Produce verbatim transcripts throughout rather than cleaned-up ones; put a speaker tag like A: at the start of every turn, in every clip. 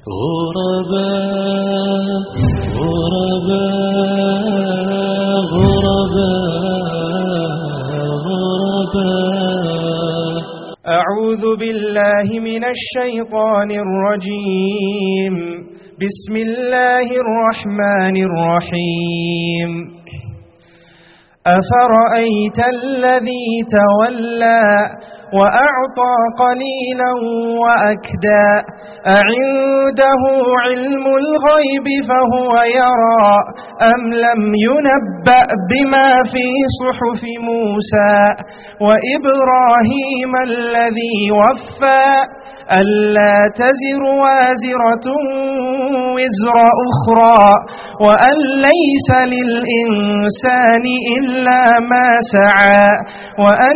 A: غرباء غرباء غرباء غرباء.
B: أعوذ بالله من الشيطان الرجيم. بسم الله الرحمن الرحيم. أفرأيت الذي تولى وأعطى قليلا وأكدى أعنده علم الغيب فهو يرى أم لم ينبأ بما في صحف موسى وإبراهيم الذي وفى ألا تزر وازرة وزر أخرى وأن ليس للإنسان إلا ما سعى وأن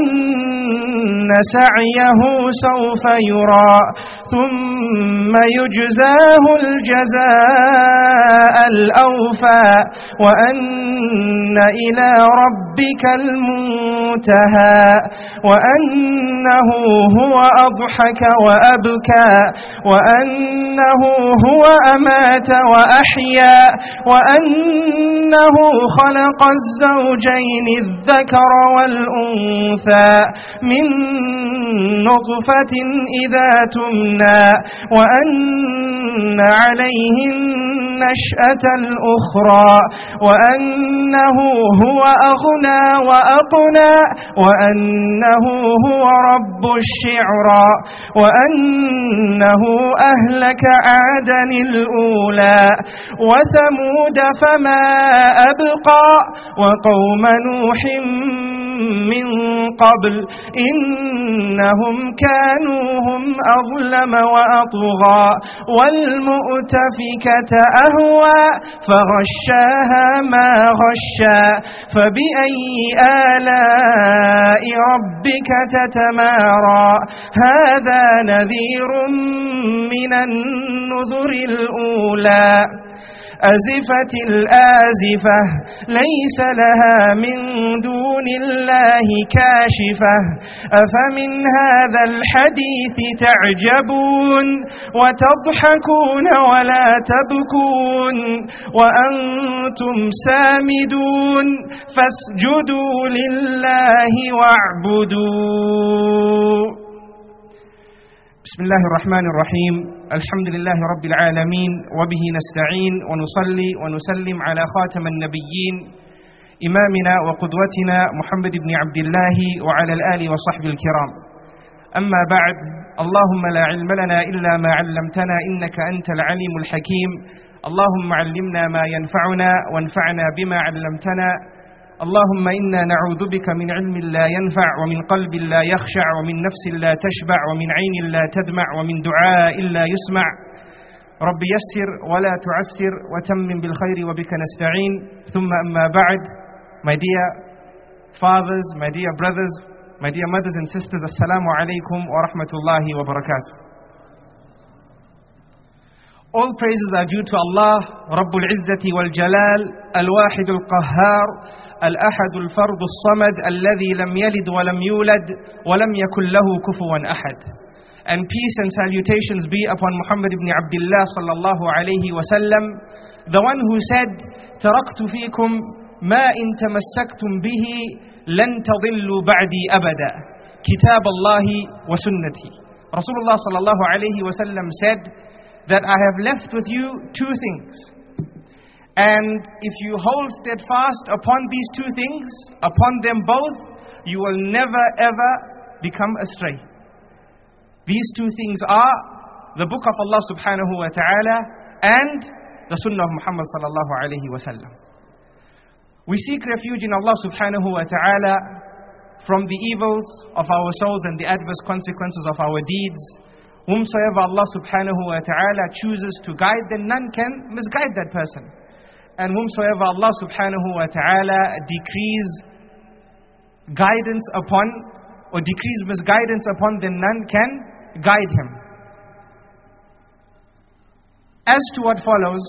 B: سعيه سوف يرى ثم يجزاه الجزاء الأوفى وأن إلى ربك المنتهى وأنه هو أضحك وأبكى وأنه هو أمات وأحيا وأنه خلق الزوجين الذكر والأنثى من نطفة إذا تمنى وأن عليه النشأة الأخرى وأنه هو أغنى وأقنى وأنه هو رب الشعرى وأنه أهلك عادا الأولى وثمود فما أبقى وقوم نوح من قبل إنهم كانوا هم أظلم وأطغى والمؤتفكة أهوى فغشاها ما غشى فبأي آلاء ربك تتمارى هذا نذير من النذر الأولى أزفت الآزفة ليس لها من دون الله كاشفة أفمن هذا الحديث تعجبون وتضحكون ولا تبكون وأنتم سامدون فاسجدوا لله واعبدوا. بسم الله الرحمن الرحيم. الحمد لله رب العالمين وبه نستعين ونصلي ونسلم على خاتم النبيين إمامنا وقدوتنا محمد بن عبد الله وعلى الآل وصحبه الكرام. أما بعد، اللهم لا علم لنا إلا ما علمتنا إنك أنت العليم الحكيم. اللهم علمنا ما ينفعنا وانفعنا بما علمتنا. اللهم إنا نعوذ بك من علم لا ينفع ومن قلب لا يخشع ومن نفس لا تشبع ومن عين لا تدمع ومن دعاء لا يسمع. رب يسر ولا تعسر وتمم بالخير وبك نستعين. ثم أما بعد, my dear fathers, my dear brothers, my dear mothers and sisters, Assalamu alaikum wa rahmatullahi wa barakatuh. All praises are due to Allah, Rabbul Izzati wal Jalal, Al-Wahid al-Qahhar, Al-Ahad al-Fard al-Samad, Alladhi lam yalid wa lam yulad, wa lam yakul lahu kufuwan ahad. And peace and salutations be upon Muhammad ibn Abdullah sallallahu alayhi wa sallam, the one who said, تَرَقْتُ فِيكُمْ مَا إِن تَمَسَّكْتُمْ بِهِ لَن تَضِلُّوا بَعْدِي أَبَدًا كِتَابَ اللَّهِ وَسُنَّتِهِ. Rasulullah sallallahu alayhi wa sallam said that I have left with you two things. And if you hold steadfast upon these two things, upon them both, you will never ever become astray. These two things are the book of Allah subhanahu wa ta'ala and the sunnah of Muhammad sallallahu alayhi wa sallam. We seek refuge in Allah subhanahu wa ta'ala from the evils of our souls and the adverse consequences of our deeds. Whomsoever Allah subhanahu wa ta'ala chooses to guide, then none can misguide that person. And whomsoever Allah subhanahu wa ta'ala decrees guidance upon or decrees misguidance upon, then none can guide him. As to what follows,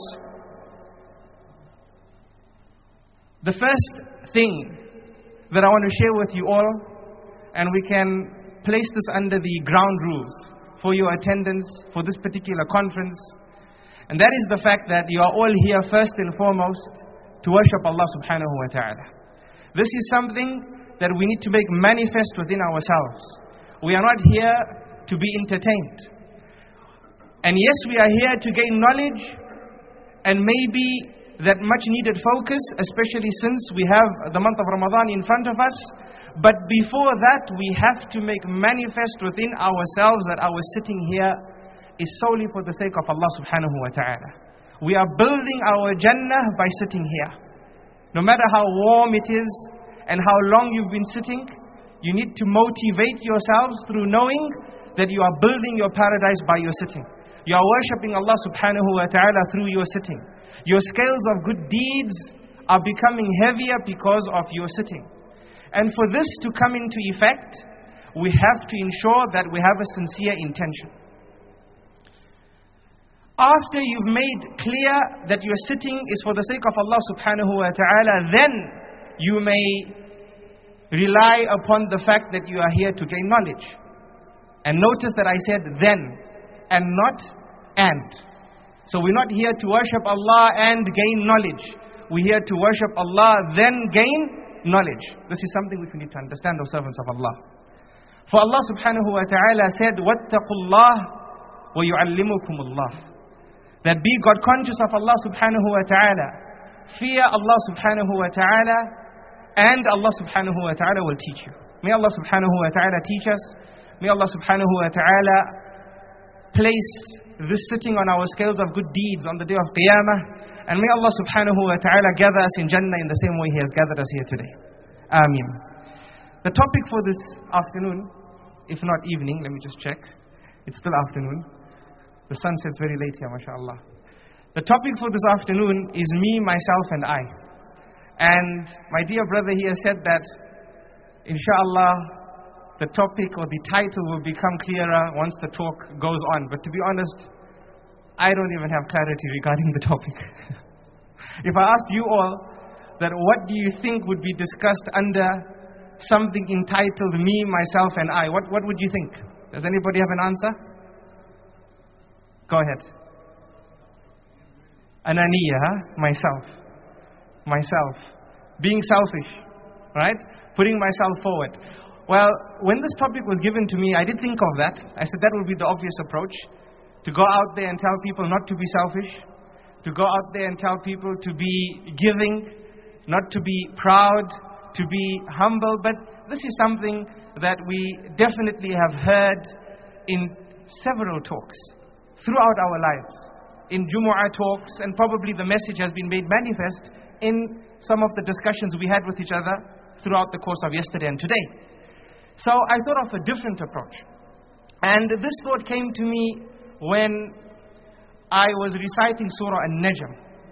B: the first thing that I want to share with you all, and we can place this under the ground rules for your attendance for this particular conference, And that is the fact that you are all here first and foremost to worship Allah subhanahu wa ta'ala. This is something that we need to make manifest within ourselves. We are not here to be entertained. And yes, we are here to gain knowledge and maybe that much needed focus, especially since we have the month of Ramadan in front of us. But before that, we have to make manifest within ourselves that our sitting here is solely for the sake of Allah subhanahu wa ta'ala. We are building our Jannah by sitting here. No matter how warm it is and how long you've been sitting, you need to motivate yourselves through knowing that you are building your paradise by your sitting. You are worshipping Allah subhanahu wa ta'ala through your sitting. Your scales of good deeds are becoming heavier because of your sitting. And for this to come into effect, we have to ensure that we have a sincere intention. After you've made clear that your sitting is for the sake of Allah subhanahu wa ta'ala, then you may rely upon the fact that you are here to gain knowledge. And notice that I said then, and not and. So we're not here to worship Allah and gain knowledge. We're here to worship Allah, then gain knowledge. This is something which we need to understand, O servants of Allah. For Allah subhanahu wa ta'ala said, وَاتَّقُوا اللَّهِ وَيُعَلِّمُكُمُ اللَّهِ. That be God conscious of Allah subhanahu wa ta'ala. Fear Allah subhanahu wa ta'ala, and Allah subhanahu wa ta'ala will teach you. May Allah subhanahu wa ta'ala teach us. May Allah subhanahu wa ta'ala place this sitting on our scales of good deeds on the day of Qiyamah. And may Allah subhanahu wa ta'ala gather us in Jannah in the same way He has gathered us here today. Ameen. The topic for this afternoon, if not evening, let me just check. It's still afternoon. The sun sets very late here, mashallah. The topic for this afternoon is me, myself and I. And my dear brother here said that, inshallah, the topic or the title will become clearer once the talk goes on. But to be honest, I don't even have clarity regarding the topic. If I asked you all that what do you think would be discussed under something entitled me, myself and I, what, what would you think? Does anybody have an answer? Go ahead. Ananiya, huh? Myself. Myself. Being selfish, right? Putting myself forward. Well, when this topic was given to me, I did think of that. I said that would be the obvious approach. To go out there and tell people not to be selfish. To go out there and tell people to be giving. Not to be proud. To be humble. But this is something that we definitely have heard in several talks throughout our lives. In Jumu'ah talks, and probably the message has been made manifest in some of the discussions we had with each other throughout the course of yesterday and today. So I thought of a different approach. And this thought came to me when I was reciting Surah An-Najm.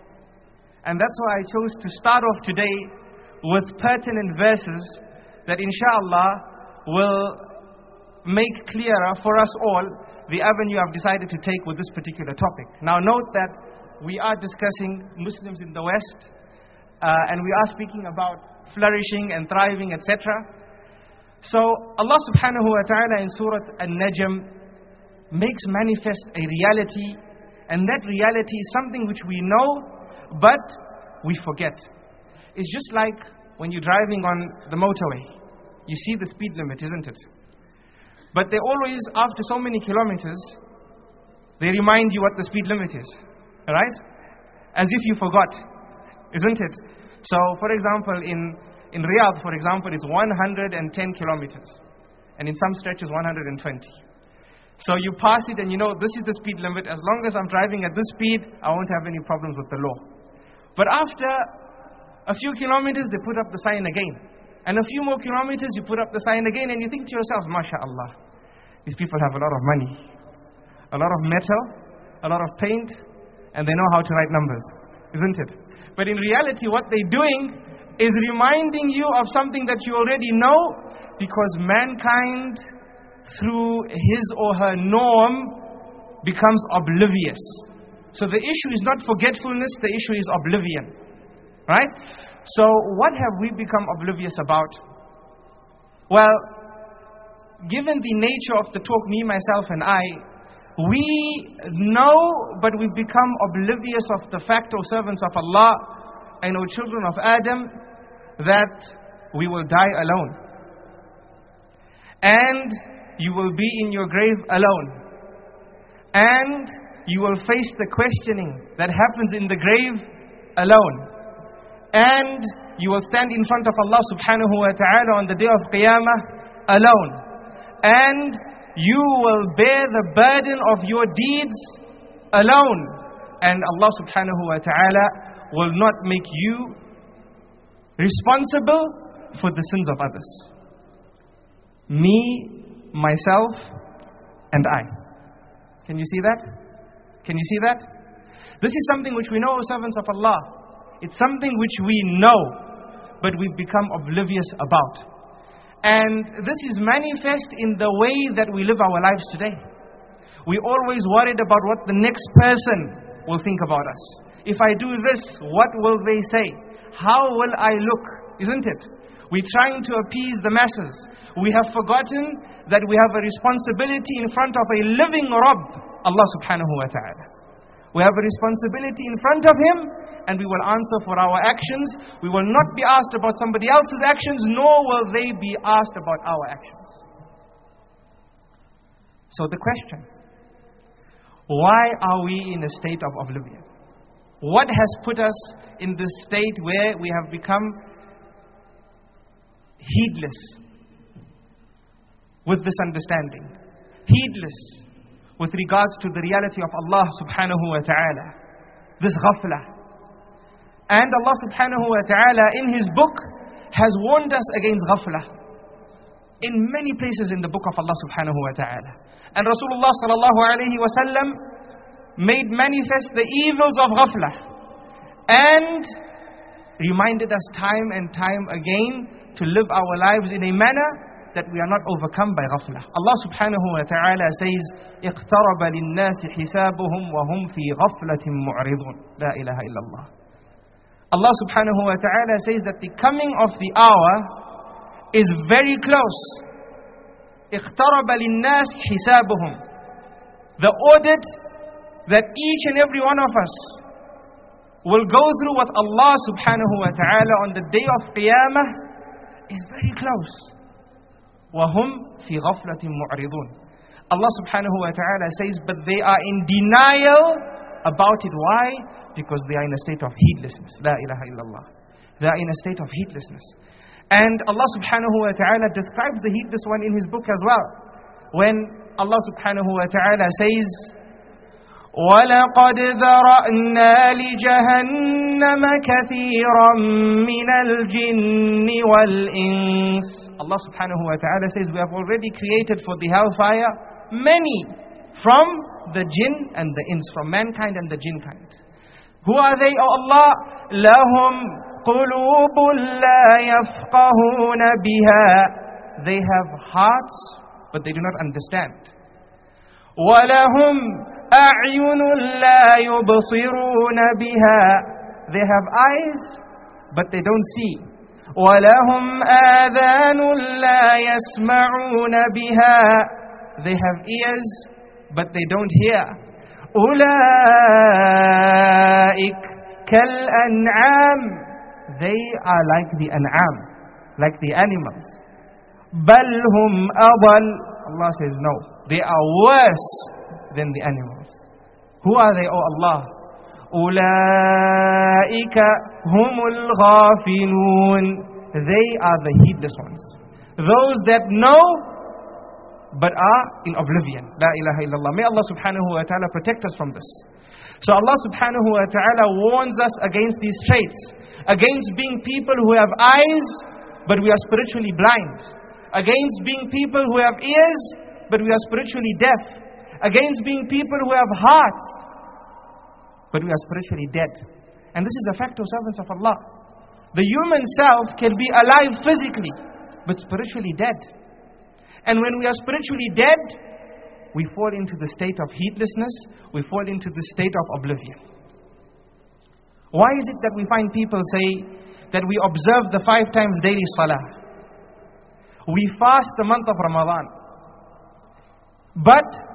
B: And that's why I chose to start off today with pertinent verses that inshallah will make clearer for us all the avenue I've decided to take with this particular topic. Now note that we are discussing Muslims in the West, uh, and we are speaking about flourishing and thriving, et cetera. So Allah subhanahu wa ta'ala in Surah An-Najm makes manifest a reality, and that reality is something which we know, but we forget. It's just like when you're driving on the motorway. You see the speed limit, isn't it? But they always, after so many kilometers, they remind you what the speed limit is. Right? As if you forgot. Isn't it? So, for example, in, in Riyadh, for example, it's one hundred ten kilometers. And in some stretches, one hundred twenty. So you pass it and you know, this is the speed limit. As long as I'm driving at this speed, I won't have any problems with the law. But after a few kilometers, they put up the sign again. And a few more kilometers, you put up the sign again, and you think to yourself, MashaAllah, these people have a lot of money, a lot of metal, a lot of paint, and they know how to write numbers, isn't it? But in reality, what they're doing is reminding you of something that you already know, because mankind, through his or her norm, becomes oblivious. So the issue is not forgetfulness, the issue is oblivion. Right? So what have we become oblivious about? Well, given the nature of the talk, me, myself and I, We know, but we've become oblivious of the fact, O servants of Allah and O children of Adam, that we will die alone. And you will be in your grave alone. And you will face the questioning that happens in the grave alone. And you will stand in front of Allah subhanahu wa ta'ala on the day of Qiyamah alone. And you will bear the burden of your deeds alone. And Allah subhanahu wa ta'ala will not make you responsible for the sins of others. Me, myself, and I. Can you see that? Can you see that? This is something which we know, servants of Allah. It's something which we know, but we've become oblivious about. And this is manifest in the way that we live our lives today. We're always worried about what the next person will think about us. If I do this, what will they say? How will I look? Isn't it? We're trying to appease the masses. We have forgotten that we have a responsibility in front of a living Rabb, Allah subhanahu wa ta'ala. We have a responsibility in front of Him, and we will answer for our actions. We will not be asked about somebody else's actions, nor will they be asked about our actions. So the question, why are we in a state of oblivion? What has put us in this state where we have become heedless with this understanding, heedless with regards to the reality of Allah subhanahu wa ta'ala, this ghafla. And Allah subhanahu wa ta'ala in His book has warned us against ghafla in many places in the book of Allah subhanahu wa ta'ala. And Rasulullah sallallahu alayhi wa sallam made manifest the evils of ghafla and reminded us time and time again to live our lives in a manner that we are not overcome by ghafla. Allah subhanahu wa ta'ala says, اقترب للناس حسابهم وهم في غفلة معرضون. لا إله إلا الله. Allah subhanahu wa ta'ala says that the coming of the hour is very close. اقترب للناس حسابهم. The audit that each and every one of us will go through with Allah subhanahu wa ta'ala on the day of Qiyamah is very close. وَهُمْ فِي غَفْلَةٍ مُعْرِضُونَ. Allah subhanahu wa ta'ala says, but they are in denial about it. Why? Because they are in a state of heedlessness. La ilaha illallah. They are in a state of heedlessness. And Allah subhanahu wa ta'ala describes the heedless one in His book as well. When Allah subhanahu wa ta'ala says, وَلَقَدْ ذَرَأْنَا لِجَهَنَّمَ كَثِيرًا مِنَ الْجِنِّ وَالْإِنسِ. Allah subhanahu wa ta'ala says, we have already created for the hellfire many from the jinn and the ins, from mankind and the jinn kind. Who are they, O Allah? لَهُمْ قُلُوبٌ لَا يَفْقَهُونَ بِهَا. They have hearts, but they do not understand. وَلَهُمْ أَعْيُنٌ لَا يُبْصِرُونَ بِهَا. They have eyes, but they don't see. وَلَهُمْ آذَانٌ لَا يَسْمَعُونَ بِهَا. They have ears, but they don't hear. أُولَئِكَ كَالْأَنْعَامِ. They are like the an'am, like the animals. بَلْ هُمْ أَضَلُّ. Allah says no, they are worse than the animals. Who are they, O Allah? أُولَئِكَ هُمُ الْغَافِلُونَ. They are the heedless ones. Those that know but are in oblivion. La ilaha illallah. May Allah subhanahu wa ta'ala protect us from this. So Allah subhanahu wa ta'ala warns us against these traits. Against being people who have eyes but we are spiritually blind. Against being people who have ears but we are spiritually deaf. Against being people who have hearts but we are spiritually dead. And this is a fact, O servants of Allah. The human self can be alive physically but spiritually dead. And when we are spiritually dead, we fall into the state of heedlessness, we fall into the state of oblivion. Why is it that we find people say that we observe the five times daily salah, we fast the month of Ramadan, but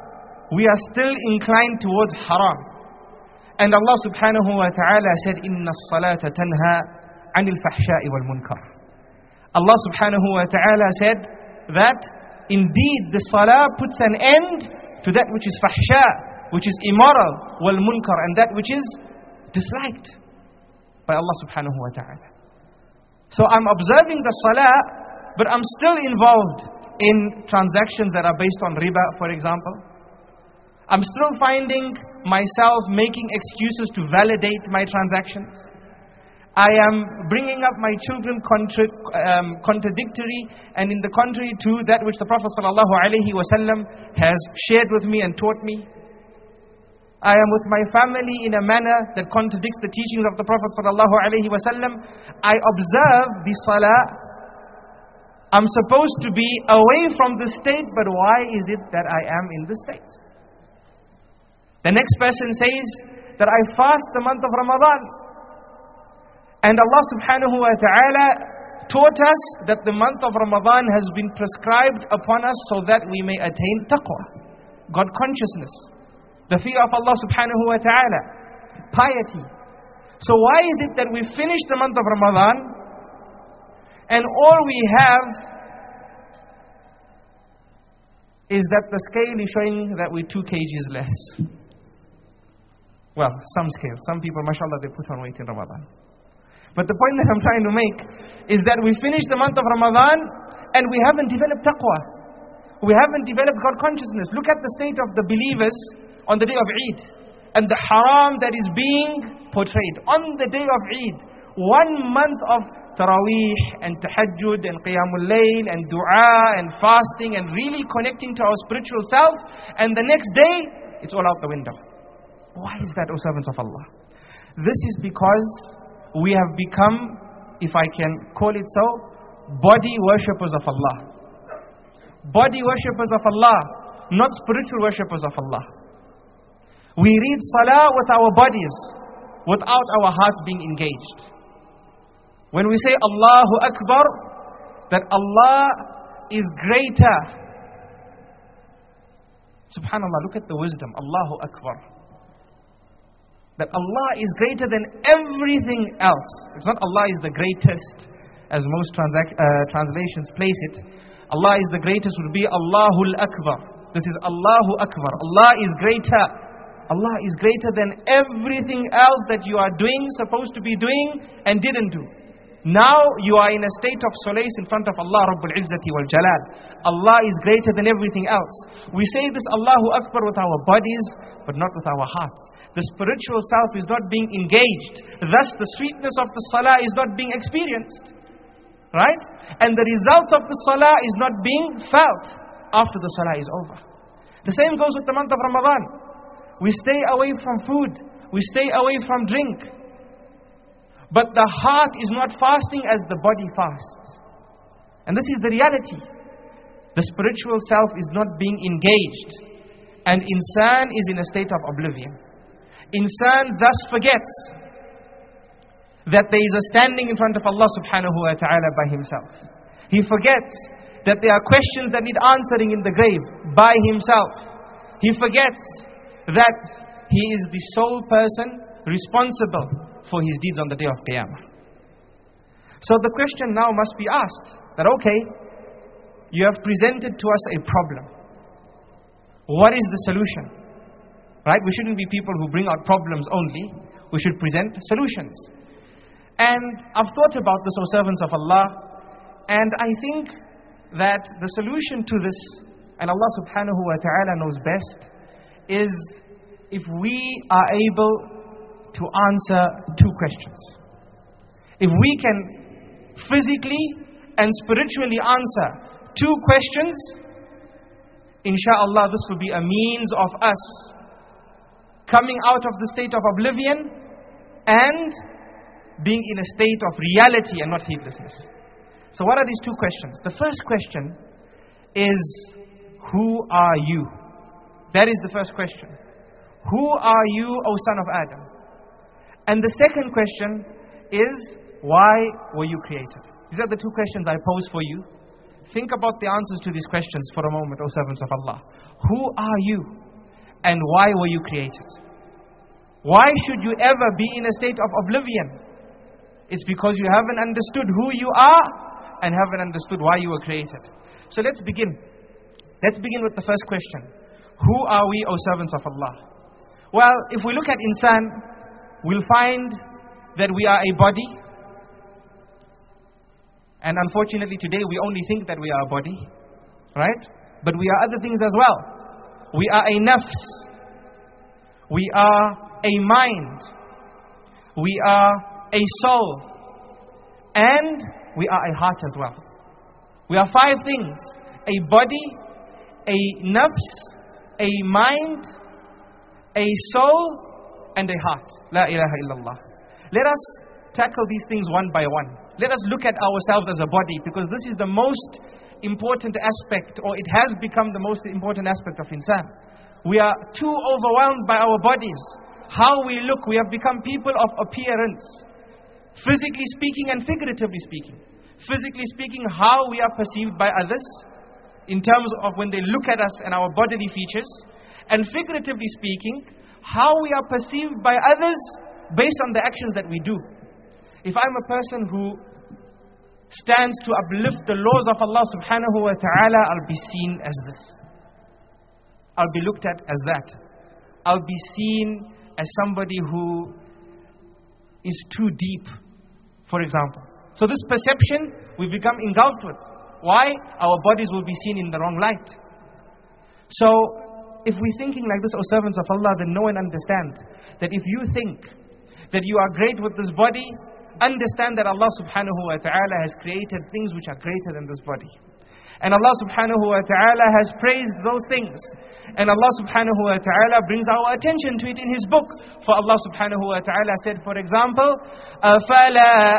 B: we are still inclined towards haram. And Allah subhanahu wa ta'ala said, إِنَّ الصَّلَاةَ تَنْهَى عَنِ الْفَحْشَاءِ وَالْمُنْكَرِ. Allah subhanahu wa ta'ala said that indeed the salah puts an end to that which is fahsha, which is immoral, wal munkar, and that which is disliked by Allah subhanahu wa ta'ala. So I'm observing the salah, but I'm still involved in transactions that are based on riba, for example. I'm still finding myself making excuses to validate my transactions. I am bringing up my children contra um, contradictory and in the contrary to that which the Prophet ﷺ has shared with me and taught me. I am with my family in a manner that contradicts the teachings of the Prophet ﷺ. I observe the salah. I'm supposed to be away from the state, but why is it that I am in the state? The next person says that I fast the month of Ramadan. And Allah subhanahu wa ta'ala taught us that the month of Ramadan has been prescribed upon us so that we may attain taqwa, God consciousness, the fear of Allah subhanahu wa ta'ala, piety. So why is it that we finish the month of Ramadan and all we have is that the scale is showing that we're two kgs less? Well, some scale. Some people, mashallah, they put on weight in Ramadan. But the point that I'm trying to make is that we finish the month of Ramadan and we haven't developed taqwa. We haven't developed God consciousness. Look at the state of the believers on the day of Eid and the haram that is being portrayed on the day of Eid. One month of Taraweeh and Tahajjud and Qiyamul Layl and Dua and fasting and really connecting to our spiritual self, and the next day it's all out the window. Why is that, O servants of Allah? This is because we have become, if I can call it so, body worshippers of Allah. Body worshippers of Allah, not spiritual worshippers of Allah. We read salah with our bodies, without our hearts being engaged. When we say Allahu Akbar, that Allah is greater. Subhanallah, look at the wisdom. Allahu Akbar. That Allah is greater than everything else. It's not Allah is the greatest, as most transac uh, translations place it. Allah is the greatest would be Allahul Akbar. This is Allahu Akbar. Allah is greater. Allah is greater than everything else that you are doing, supposed to be doing, and didn't do. Now you are in a state of solace in front of Allah Rabbul Izzati wal Jalal. Allah is greater than everything else. We say this Allahu Akbar with our bodies, but not with our hearts. The spiritual self is not being engaged. Thus the sweetness of the salah is not being experienced. Right? And the results of the salah is not being felt after the salah is over. The same goes with the month of Ramadan. We stay away from food. We stay away from drink. But the heart is not fasting as the body fasts. And this is the reality. The spiritual self is not being engaged. And insan is in a state of oblivion. Insan thus forgets that there is a standing in front of Allah subhanahu wa ta'ala by himself. He forgets that there are questions that need answering in the grave by himself. He forgets that he is the sole person responsible for his deeds on the day of Qiyamah. So the question now must be asked, that okay, you have presented to us a problem. What is the solution? Right? We shouldn't be people who bring out problems only. We should present solutions. And I've thought about this, O servants of Allah, and I think that the solution to this, and Allah subhanahu wa ta'ala knows best, is if we are able to answer two questions. If we can physically and spiritually answer two questions, inshallah this will be a means of us coming out of the state of oblivion and being in a state of reality and not heedlessness. So what are these two questions? The first question is, who are you? That is the first question. Who are you, O son of Adam? And the second question is, why were you created? These are the two questions I pose for you. Think about the answers to these questions for a moment, O servants of Allah. Who are you? And why were you created? Why should you ever be in a state of oblivion? It's because you haven't understood who you are and haven't understood why you were created. So let's begin. Let's begin with the first question. Who are we, O servants of Allah? Well, if we look at insan, we'll find that we are a body. And unfortunately today we only think that we are a body. Right? But we are other things as well. We are a nafs. We are a mind. We are a soul. And we are a heart as well. We are five things. A body, a nafs, a mind, a soul, and a heart. La ilaha illallah. Let us tackle these things one by one. Let us look at ourselves as a body, because this is the most important aspect, or it has become the most important aspect of insan. We are too overwhelmed by our bodies. How we look, we have become people of appearance. Physically speaking and figuratively speaking. Physically speaking, how we are perceived by others, in terms of when they look at us and our bodily features. And figuratively speaking, how we are perceived by others based on the actions that we do. If I'm a person who stands to uplift the laws of Allah subhanahu wa ta'ala, I'll be seen as this. I'll be looked at as that. I'll be seen as somebody who is too deep, for example. So this perception we've become engulfed with. Why? Our bodies will be seen in the wrong light. So if we're thinking like this, O servants of Allah, then know and understand that if you think that you are great with this body, understand that Allah subhanahu wa ta'ala has created things which are greater than this body. And Allah subhanahu wa ta'ala has praised those things. And Allah subhanahu wa ta'ala brings our attention to it in His book. For Allah subhanahu wa ta'ala said, for example, أَفَلَا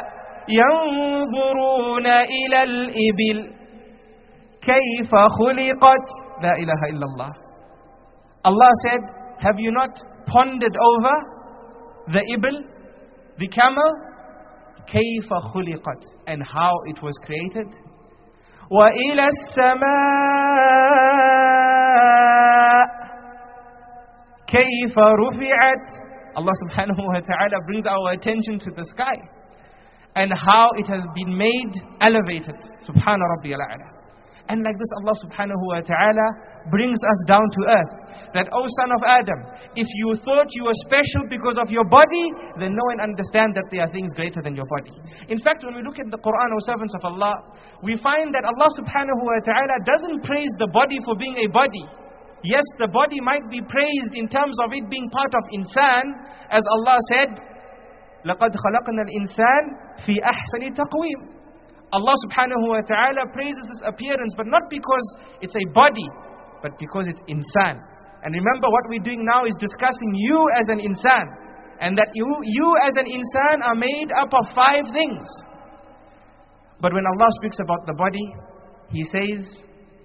B: يَنْظُرُونَ إِلَى الْإِبِلِ كَيْفَ خُلِقَتْ لَا إِلَهَ إِلَّا اللَّهِ. Allah said, have you not pondered over the ibil, the camel? كَيْفَ خُلِقَتْ, and how it was created? وَإِلَى السَّمَاءِ كَيْفَ رُفِعَتْ. Allah subhanahu wa ta'ala brings our attention to the sky and how it has been made elevated. Subhana Rabbiyal A'la. And like this, Allah subhanahu wa ta'ala brings us down to earth. That, O son of Adam, if you thought you were special because of your body, then know and understand that there are things greater than your body. In fact, when we look at the Quran, O servants of Allah, we find that Allah subhanahu wa ta'ala doesn't praise the body for being a body. Yes, the body might be praised in terms of it being part of insan, as Allah said, لَقَدْ خَلَقْنَا الْإِنسَانِ فِي أَحْسَنِ تَقْوِيمٍ. Allah subhanahu wa ta'ala praises this appearance, but not because it's a body, but because it's insan. And remember, what we're doing now is discussing you as an insan. And that you, you as an insan are made up of five things. But when Allah speaks about the body, He says,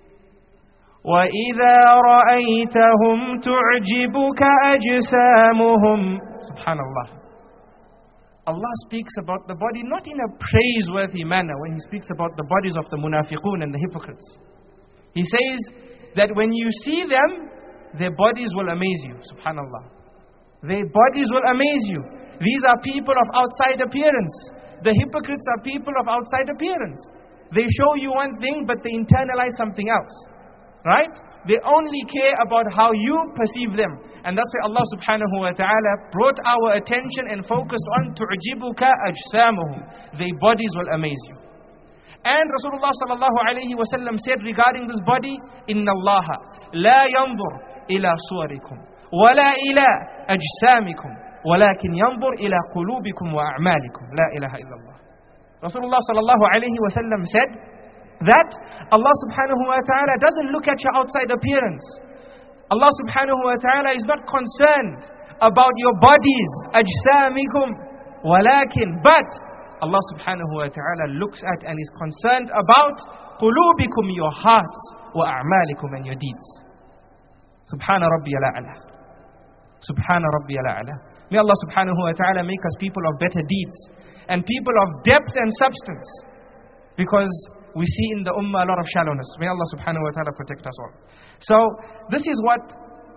B: وَإِذَا رَأَيْتَهُمْ تُعْجِبُكَ أَجْسَامُهُمْ. Subhanallah. Allah speaks about the body not in a praiseworthy manner when He speaks about the bodies of the munafiqun and the hypocrites. He says that when you see them, their bodies will amaze you. Subhanallah. Their bodies will amaze you. These are people of outside appearance. The hypocrites are people of outside appearance. They show you one thing, but they internalize something else. Right? They only care about how you perceive them. And that's why Allah subhanahu wa ta'ala brought our attention and focused on تُعْجِبُكَ أَجْسَامُهُمْ. Their bodies will amaze you. And Rasulullah sallallahu alayhi wa sallam said regarding this body, إِنَّ اللَّهَ لَا يَنْظُرْ إِلَى صُوَرِكُمْ وَلَا إِلَى أَجْسَامِكُمْ وَلَكِنْ يَنْظُرْ إِلَى قُلُوبِكُمْ وَأَعْمَالِكُمْ لَا إِلَهَ إِلَّا اللَّهِ. Rasulullah sallallahu alayhi wa sallam said that Allah subhanahu wa ta'ala doesn't look at your outside appearance. Allah subhanahu wa ta'ala is not concerned about your bodies, ajsamikum, walakin, but Allah subhanahu wa ta'ala looks at and is concerned about qulubikum, your hearts, wa a'malikum, and your deeds. Subhana Rabbiyal A'la. Subhana Rabbiyal A'la. May Allah subhanahu wa ta'ala make us people of better deeds and people of depth and substance, because we see in the ummah a lot of shallowness. May Allah subhanahu wa ta'ala protect us all. So this is what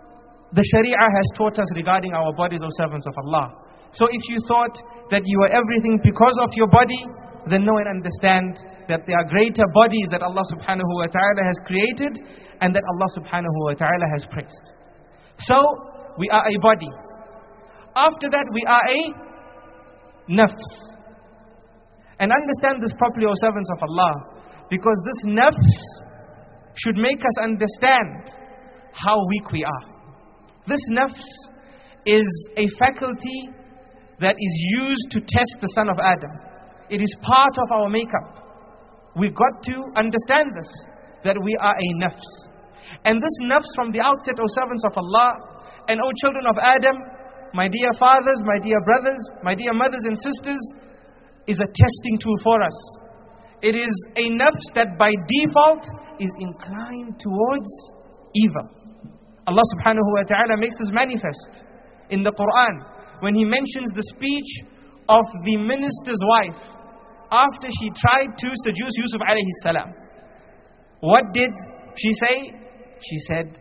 B: the Sharia has taught us regarding our bodies, O servants of Allah. So if you thought that you are everything because of your body, then know and understand that there are greater bodies that Allah subhanahu wa ta'ala has created and that Allah subhanahu wa ta'ala has praised. So, we are a body. After that, we are a nafs. And understand this properly, O servants of Allah, because this nafs should make us understand how weak we are. This nafs is a faculty that is used to test the son of Adam. It is part of our makeup. We've got to understand this, that we are a nafs. And this nafs from the outset, O servants of Allah, and O children of Adam, my dear fathers, my dear brothers, my dear mothers and sisters, is a testing tool for us. It is a nafs that by default is inclined towards evil. Allah subhanahu wa ta'ala makes this manifest in the Quran when He mentions the speech of the minister's wife after she tried to seduce Yusuf alayhi salam. What did she say? She said,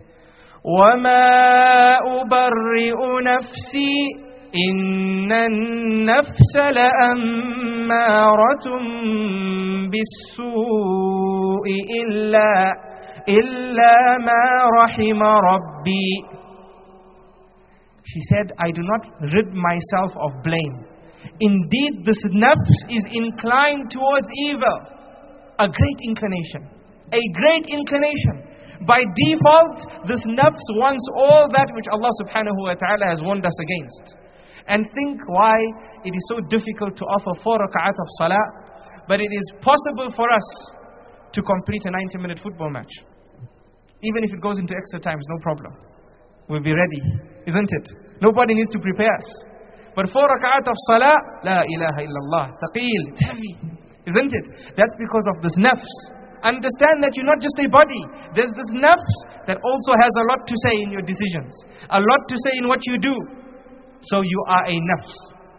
B: وَمَا أُبَرِّئُ نَفْسِي إِنَّ النَّفْسَ لَأَمَّارَةٌ بِالسُّوءِ إِلَّا إِلَّا مَا رَحِمَ رَبِّي. She said, I do not rid myself of blame. Indeed, this nafs is inclined towards evil. A great inclination. A great inclination. By default, this nafs wants all that which Allah subhanahu wa ta'ala has warned us against. And think why it is so difficult to offer four rak'at of salah, but it is possible for us to complete a ninety minute football match. Even if it goes into extra times, no problem. We'll be ready, isn't it? Nobody needs to prepare us. But four rak'at of salah, la ilaha illallah, taqeel, it's heavy, isn't it? That's because of this nafs. Understand that you're not just a body. There's this nafs that also has a lot to say in your decisions, a lot to say in what you do. So you are a nafs.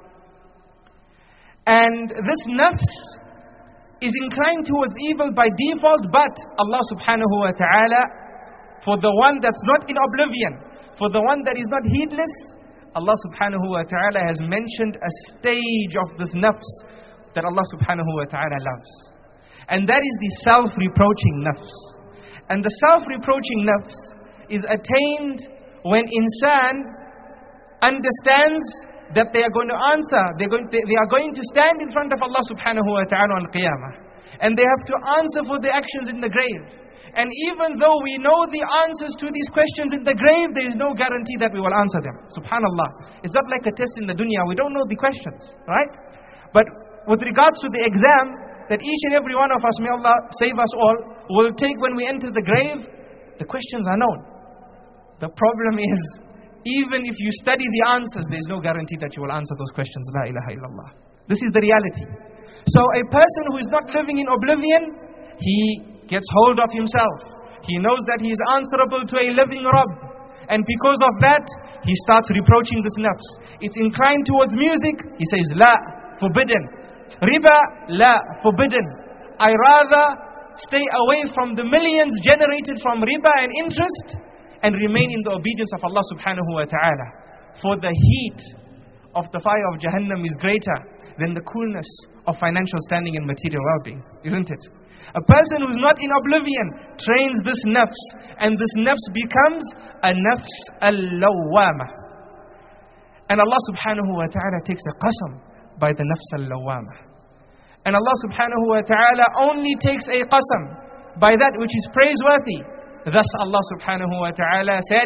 B: And this nafs is inclined towards evil by default, but Allah subhanahu wa ta'ala, for the one that's not in oblivion, for the one that is not heedless, Allah subhanahu wa ta'ala has mentioned a stage of this nafs that Allah subhanahu wa ta'ala loves. And that is the self-reproaching nafs. And the self-reproaching nafs is attained when insan understands that they are going to answer, they're going to, they are going to stand in front of Allah subhanahu wa ta'ala on Qiyamah. And they have to answer for their actions in the grave. And even though we know the answers to these questions in the grave, there is no guarantee that we will answer them. Subhanallah. It's not like a test in the dunya. We don't know the questions, right? But with regards to the exam that each and every one of us, may Allah save us all, will take when we enter the grave, the questions are known. The problem is, even if you study the answers, there is no guarantee that you will answer those questions. La ilaha illallah. This is the reality. So a person who is not living in oblivion, he gets hold of himself. He knows that he is answerable to a living Rabb. And because of that, he starts reproaching this nafs. It's inclined towards music. He says, la, forbidden. Riba, la, forbidden. I rather stay away from the millions generated from riba and interest and remain in the obedience of Allah subhanahu wa ta'ala. For the heat of the fire of Jahannam is greater than the coolness of financial standing and material well-being, isn't it? A person who's not in oblivion trains this nafs, and this nafs becomes a nafs al-lawwama. And Allah subhanahu wa ta'ala takes a qasam by the nafs al-lawwama. And Allah subhanahu wa ta'ala only takes a qasam by that which is praiseworthy. Thus Allah subhanahu wa ta'ala said,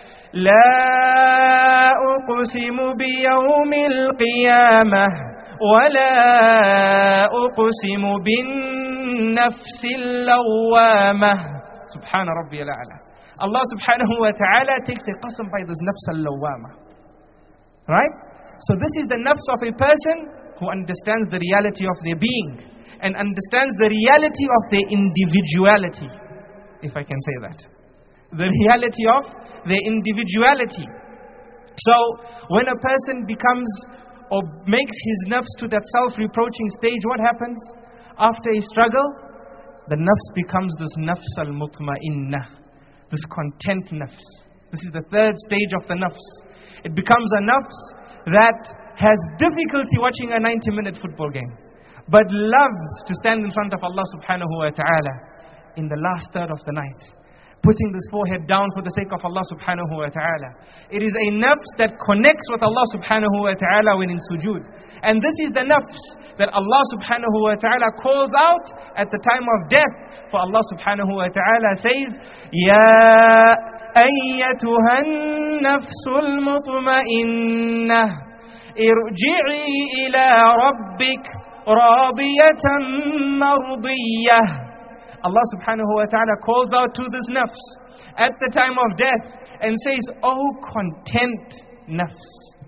B: لا أقسم بيوم القيامة ولا أقسم بالنفس اللوامة. Subhana Rabbi al-A'la. Allah subhanahu wa ta'ala takes a qasam by this nafs al-lawama. Right? So this is the nafs of a person who understands the reality of their being and understands the reality of their individuality, if I can say that. The reality of their individuality. So when a person becomes or makes his nafs to that self-reproaching stage, what happens? After a struggle, the nafs becomes this nafs al-mutma'innah, this content nafs. This is the third stage of the nafs. It becomes a nafs that has difficulty watching a ninety minute football game, but loves to stand in front of Allah subhanahu wa ta'ala in the last third of the night, putting this forehead down for the sake of Allah subhanahu wa ta'ala. It is a nafs that connects with Allah subhanahu wa ta'ala when in sujood. And this is the nafs that Allah subhanahu wa ta'ala calls out at the time of death. For Allah subhanahu wa ta'ala says, Ya ayyatuhan nafsul mutma'innah, irji'i ila rabbik radiyatan mardiyah. Allah subhanahu wa ta'ala calls out to this nafs at the time of death and says, Oh content nafs,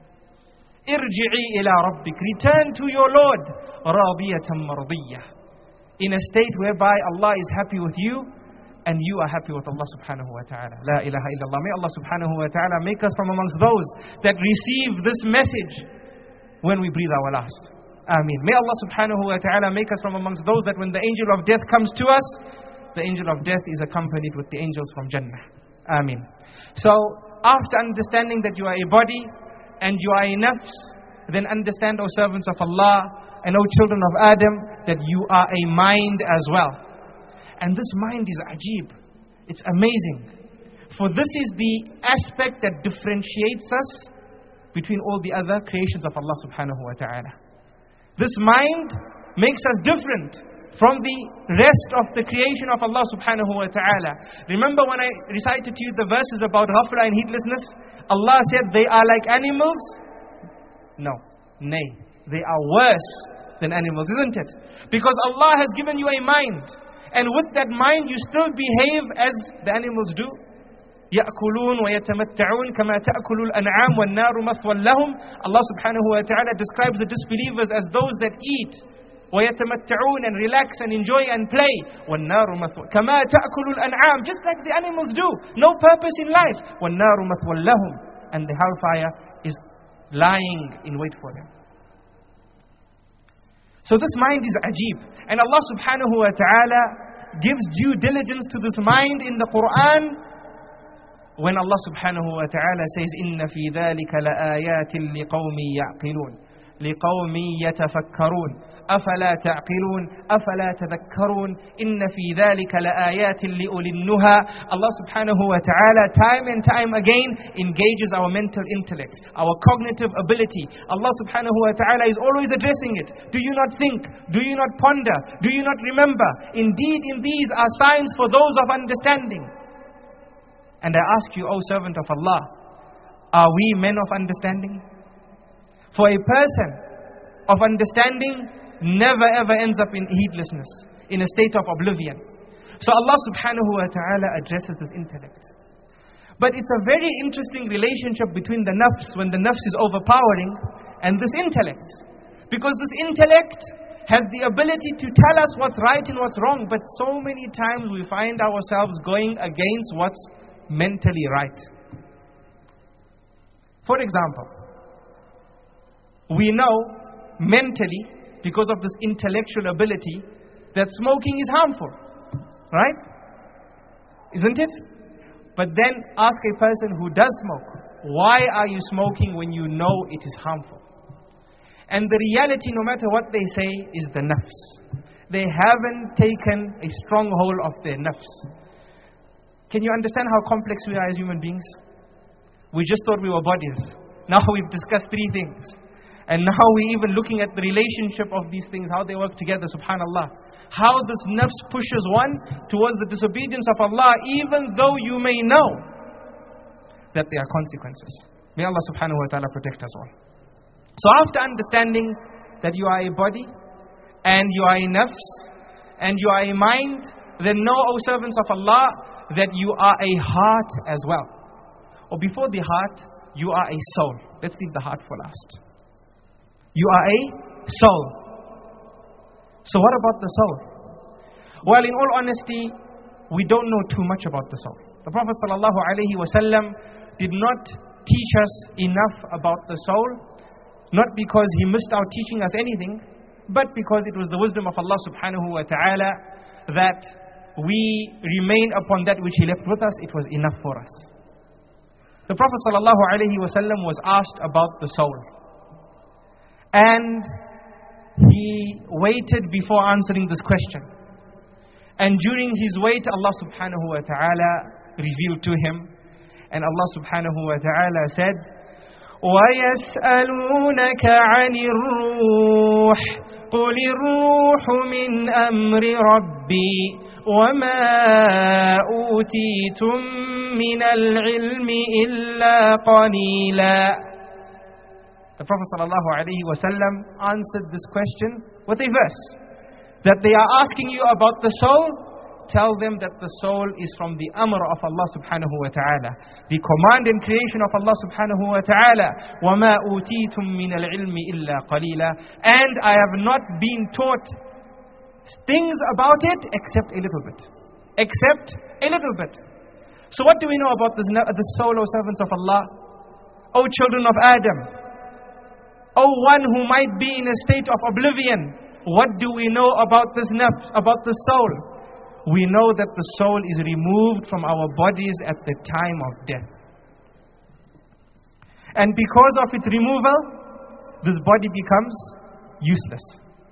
B: irji'i ila rabbik, return to your Lord, radiyatan mardiyah, in a state whereby Allah is happy with you and you are happy with Allah subhanahu wa ta'ala. La ilaha illallah. May Allah subhanahu wa ta'ala make us from amongst those that receive this message when we breathe our last. Ameen. May Allah subhanahu wa ta'ala make us from amongst those that when the angel of death comes to us, the angel of death is accompanied with the angels from Jannah. Ameen. So, after understanding that you are a body and you are a nafs, then understand, O servants of Allah and O children of Adam, that you are a mind as well. And this mind is ajib. It's amazing. For this is the aspect that differentiates us between all the other creations of Allah subhanahu wa ta'ala. This mind makes us different from the rest of the creation of Allah subhanahu wa ta'ala. Remember when I recited to you the verses about ghafla and heedlessness? Allah said they are like animals? No, nay, they are worse than animals, isn't it? Because Allah has given you a mind, and with that mind you still behave as the animals do. يَأْكُلُونَ وَيَتَمَتَّعُونَ كَمَا تَأْكُلُ الْأَنْعَامُ وَالنَّارُ مَثْوًى لَهُمْ. Allah subhanahu wa ta'ala describes the disbelievers as those that eat, وَيَتَمَتَّعُونَ, and relax and enjoy and play. وَالنَّارُ مَثْوًى كَمَا تَأْكُلُ الْأَنْعَامُ, just like the animals do, no purpose in life. وَالنَّارُ مَثْوًى لَهُمْ, and the hellfire is lying in wait for them. So this mind is ajib, and Allah subhanahu wa ta'ala gives due diligence to this mind in the Quran when Allah subhanahu wa ta'ala says, إِنَّ فِي ذَلِكَ لَآيَاتٍ لِقَوْمٍ يَعْقِلُونَ لِقَوْمٍ يَتَفَكَّرُونَ أَفَلَا تَعْقِلُونَ أَفَلَا تَذَكَّرُونَ إِنَّ فِي ذَلِكَ لَآيَاتٍ لِأُولِي النُّهَى. Allah subhanahu wa ta'ala time and time again engages our mental intellect, our cognitive ability. Allah subhanahu wa ta'ala is always addressing it. Do you not think? Do you not ponder? Do you not remember? Indeed, in these are signs for those of understanding. And I ask you, O servant of Allah, are we men of understanding? For a person of understanding never ever ends up in heedlessness, in a state of oblivion. So Allah subhanahu wa ta'ala addresses this intellect. But it's a very interesting relationship between the nafs, when the nafs is overpowering, and this intellect. Because this intellect has the ability to tell us what's right and what's wrong, but so many times we find ourselves going against what's mentally right. For example, we know mentally, because of this intellectual ability, that smoking is harmful, right? Isn't it? But then ask a person who does smoke, why are you smoking when you know it is harmful? And the reality, no matter what they say, is the nafs. They haven't taken a stronghold of their nafs. Can you understand how complex we are as human beings? We just thought we were bodies. Now we've discussed three things. And now we're even looking at the relationship of these things, how they work together, subhanallah. How this nafs pushes one towards the disobedience of Allah, even though you may know that there are consequences. May Allah subhanahu wa ta'ala protect us all. So after understanding that you are a body, and you are a nafs, and you are a mind, then know, O servants of Allah, that you are a heart as well. Or before the heart, you are a soul. Let's leave the heart for last. You are a soul. So what about the soul? Well, in all honesty, we don't know too much about the soul. The Prophet ﷺ did not teach us enough about the soul, not because he missed out teaching us anything, but because it was the wisdom of Allah subhanahu wa ta'ala that we remain upon that which He left with us. It was enough for us. The Prophet ﷺ was asked about the soul. And he waited before answering this question. And during his wait, Allah subhanahu wa ta'ala revealed to him. And Allah subhanahu wa ta'ala said, وَيَسْأَلُونَكَ عَنِ الرُّوحِ قُلِ الرُّوحُ مِنْ أَمْرِ رَبِّي وَمَا أُوتِيتُم مِّنَ الْعِلْمِ إِلَّا قَلِيلًا. The Prophet ﷺ answered this question with a verse. That they are asking you about the soul, tell them that the soul is from the amr of Allah subhanahu wa ta'ala. The command and creation of Allah subhanahu wa ta'ala. وَمَا أُوتِيتُم مِّنَ الْعِلْمِ إِلَّا قَلِيلًا. And I have not been taught things about it except a little bit. Except a little bit. So what do we know about this, the soul, O servants of Allah? O children of Adam. O one who might be in a state of oblivion. What do we know about this nafs, about the soul? We know that the soul is removed from our bodies at the time of death. And because of its removal, this body becomes useless.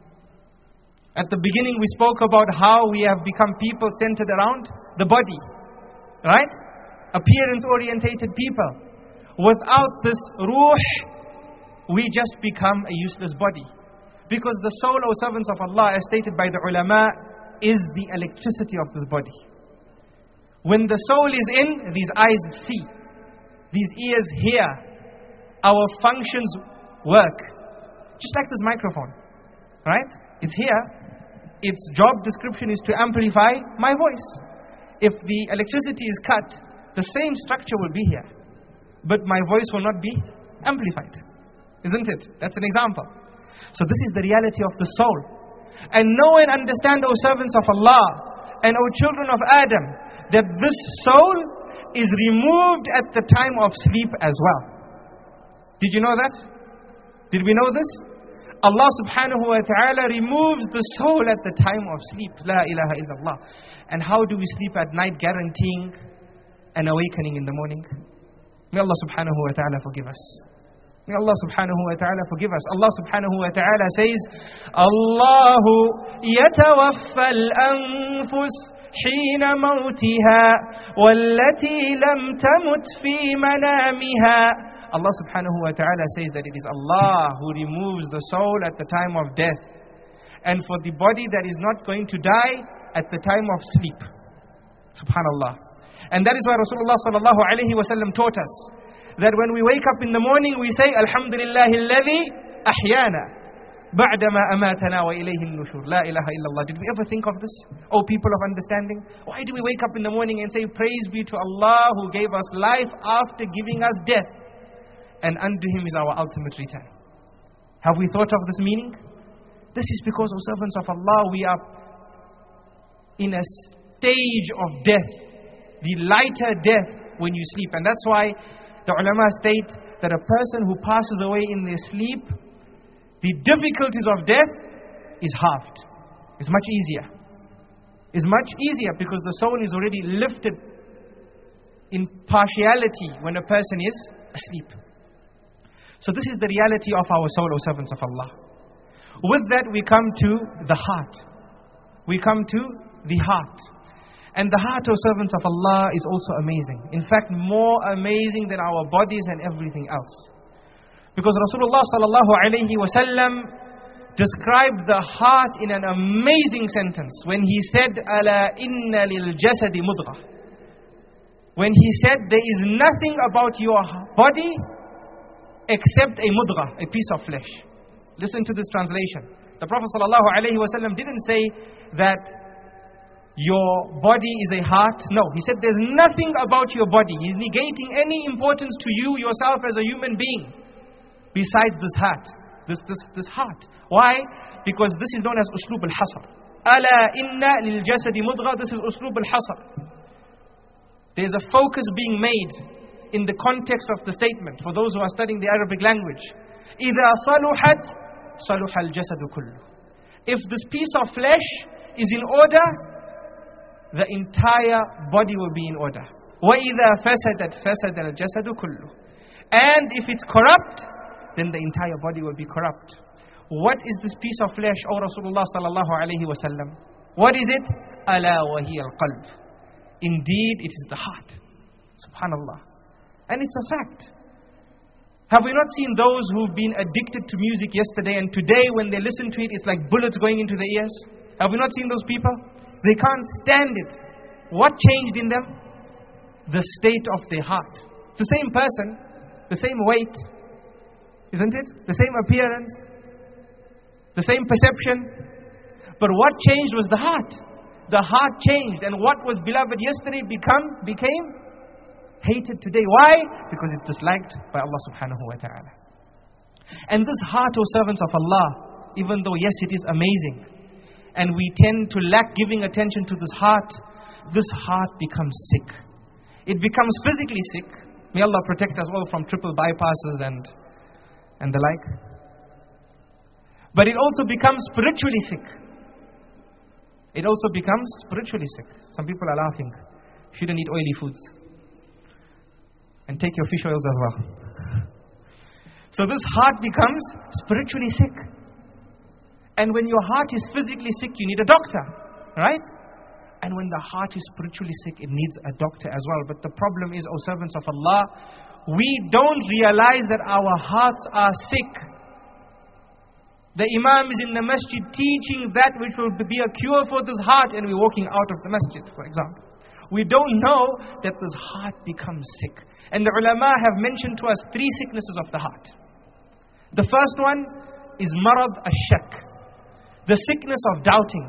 B: At the beginning we spoke about how we have become people centered around the body. Right? Appearance-orientated people. Without this ruh, we just become a useless body. Because the soul, O servants of Allah, as stated by the ulama, is the electricity of this body. When the soul is in, these eyes see, these ears hear, our functions work. Just like this microphone, right? It's here, its job description is to amplify my voice. If the electricity is cut, the same structure will be here, but my voice will not be amplified. Isn't it? That's an example. So this is the reality of the soul. And know and understand, O servants of Allah, and O children of Adam, that this soul is removed at the time of sleep as well. Did you know that? Did we know this? Allah subhanahu wa ta'ala removes the soul at the time of sleep. La ilaha illallah. And how do we sleep at night, guaranteeing an awakening in the morning? May Allah subhanahu wa ta'ala forgive us. May Allah subhanahu wa ta'ala forgive us. Allah subhanahu wa ta'ala says, Allahu yatawaffa al-anfus hina mawtiha wallati lam tamut fi manamiha. Allah subhanahu wa ta'ala says that it is Allah who removes the soul at the time of death. And for the body that is not going to die at the time of sleep. Subhanallah. And that is why Rasulullah sallallahu alayhi wa sallam taught us that when we wake up in the morning, we say, Alhamdulillahi alladhi ahyana ba'dama amatana wa ilayhi nushur. La ilaha illallah. Did we ever think of this, O people of understanding? Why do we wake up in the morning and say, praise be to Allah who gave us life after giving us death, and unto Him is our ultimate return? Have we thought of this meaning? This is because, O servants of Allah, we are in a stage of death, the lighter death when you sleep. And that's why the ulama state that a person who passes away in their sleep, the difficulties of death is halved. It's much easier. It's much easier because the soul is already lifted in partiality when a person is asleep. So this is the reality of our soul, O servants of Allah. With that we come to the heart. We come to the heart. And the heart, O servants of Allah, is also amazing. In fact, more amazing than our bodies and everything else. Because Rasulullah sallallahu alayhi wa sallam described the heart in an amazing sentence when he said, Ala inna lil jasadi mudghah. When he said, there is nothing about your body except a mudghah, a piece of flesh. Listen to this translation. The Prophet sallallahu alayhi wa sallam didn't say that your body is a heart. No, he said there's nothing about your body. He's negating any importance to you, yourself as a human being, besides this heart. This, this, this heart. Why? Because this is known as uslub al-hasr. Ala inna lil jasadi mudghah. This is uslub al-hasr. There's a focus being made in the context of the statement for those who are studying the Arabic language. إِذَا صَلُحَتْ صَلُحَ الْجَسَدُ كُلُّ. If this piece of flesh is in order, the entire body will be in order. وَإِذَا فَسَدَتْ فَسَدَ الْجَسَدُ كُلُّهُ. And if it's corrupt, then the entire body will be corrupt. What is this piece of flesh, O Rasulullah sallallahu alayhi wa sallam? What is it? أَلَا وَهِيَ الْقَلْبِ. Indeed, it is the heart. Subhanallah. And it's a fact. Have we not seen those who've been addicted to music yesterday and today when they listen to it, it's like bullets going into their ears? Have we not seen those people? They can't stand it. What changed in them? The state of their heart. It's the same person, the same weight, isn't it? The same appearance, the same perception. But what changed was the heart. The heart changed, and what was beloved yesterday become became hated today. Why? Because it's disliked by Allah subhanahu wa ta'ala. And this heart, O servants of Allah, even though yes, it is amazing, and we tend to lack giving attention to this heart, this heart becomes sick. It becomes physically sick. May Allah protect us all from triple bypasses and and the like. But it also becomes spiritually sick. It also becomes spiritually sick. Some people are laughing. Shouldn't eat oily foods. And take your fish oils as well. So this heart becomes spiritually sick. And when your heart is physically sick, you need a doctor. Right? And when the heart is spiritually sick, it needs a doctor as well. But the problem is, O servants of Allah, we don't realize that our hearts are sick. The Imam is in the masjid teaching that which will be a cure for this heart, and we're walking out of the masjid, for example. We don't know that this heart becomes sick. And the ulama have mentioned to us three sicknesses of the heart. The first one is marad ash-shak, the sickness of doubting.